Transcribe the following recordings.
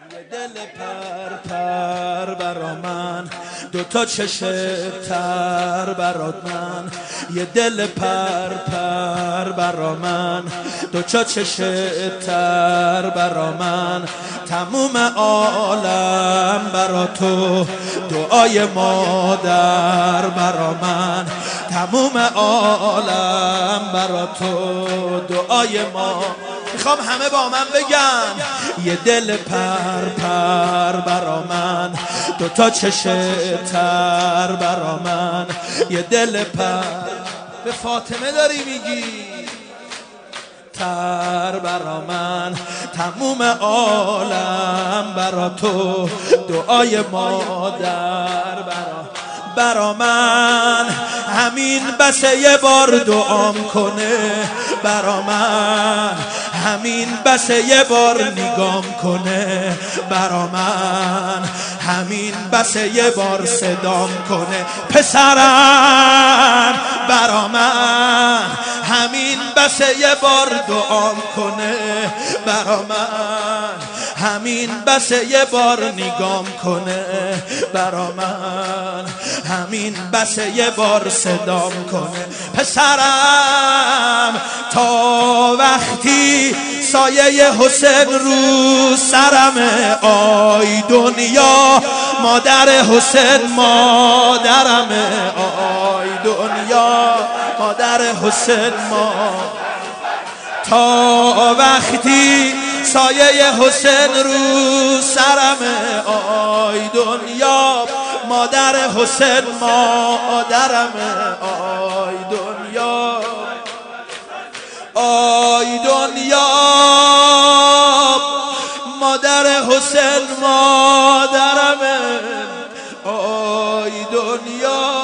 یه دل پر پر برا من، دوتا چشم تر برات من. یه دل پر پر برا من، دوتا چشم تر برا من. تموم عالم برا تو، دعای مادر برا من. تموم عالم برا تو، دعای ما. میخوام همه با من بگن یه دل پر پر برا من، دوتا چشم تر برا من. یه دل پر، به فاطمه داری میگی، تر برا من. تموم عالم برا تو، دعای مادر برا من. همین بسه یه بار دعام کنه برا من. همین بسه یه بار نگام کنه برا من. همین بسه یه بار صدام کنه پسرم برا من. همین بسه یه بار دعام کنه برا من. همین بسه یه بار نگام کنه برا من. همین بسه یه بار صدام کنه پسرم. تا وقتی سایه حسین رو سرمه، آی دنیا مادر حسین مادرمه. آی دنیا مادر حسین ما. تا وقتی سایه حسین رو سرمه، آی دنیا مادر حسین مادرمه. آی دنیا، آی دنیا مادر حسین مادرمه. آی دنیا،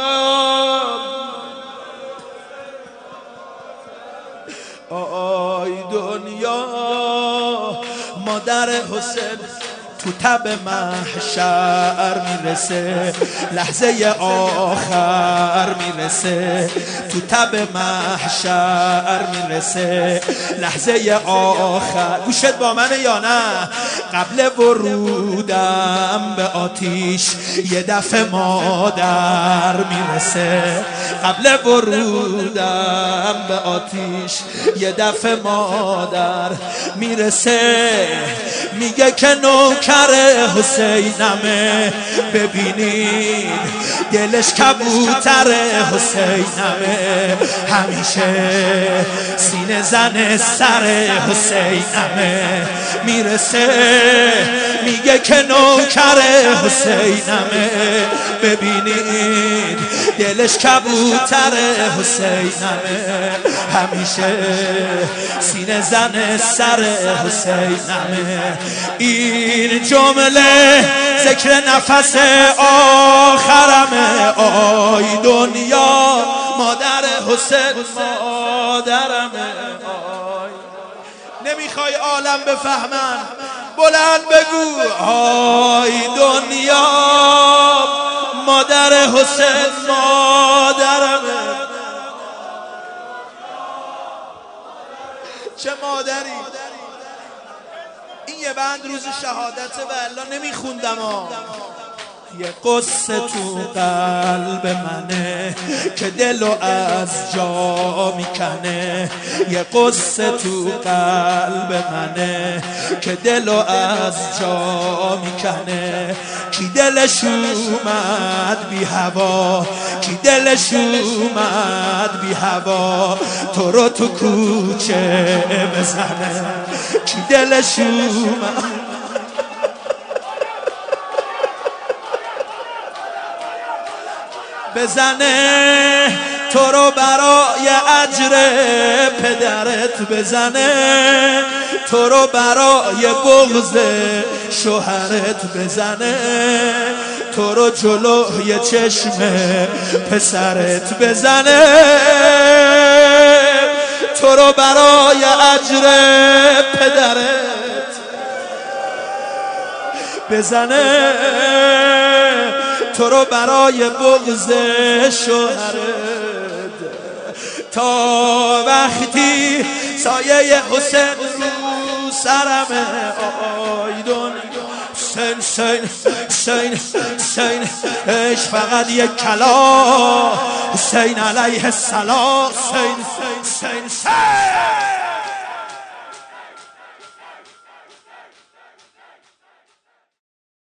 آی دنیا مادر حسین. تو تب محشر میرسه، لحظه آخر میرسه. تو تب محشر میرسه، لحظه آخر. گوشت با منه یا نه؟ قبل ورودم به آتیش یه دفعه مادر میرسه. قبل ورودم به آتیش یه دفعه مادر میرسه. میگه که نوکر حسینمه، ببینید دلش کبوتر حسینمه. همیشه سینه زن سر حسینمه. میرسه میگه که نوکر حسینمه، ببینید دلش کبوتر حسینمه. همیشه سینه زن سر حسینمه. این جمله ذکر نفس آخرمه. آی دنیا مادر حسین مادرمه. آی نمیخوای عالم بفهمن؟ بلند بگو آی دنیا مادر حسین مادرمه. چه مادری! این یه بند روز شهادته و الا نمیخوندم ها. یه قصه تو قلب منه که دلو از جا میکنه. یه قصه تو قلب منه که دلو از جا میکنه. کی دلش اومد بی هوا، کی دلش اومد بی هوا تو رو تو کوچه بزنه. کی دلش اومد بزنه تو رو برای اجر پدرت بزنه. تو رو برای بغض شوهرت بزنه. تو رو جلوی چشم پسرت بزنه. تو رو برای اجر پدرت بزنه. تو رو برای بغض شوهرت. تا وقتی سایه حسین رو سرمه، آی دنیا حسین حسین حسین حسین عشق فقط یک کلام حسین علیه السلام حسین حسین حسین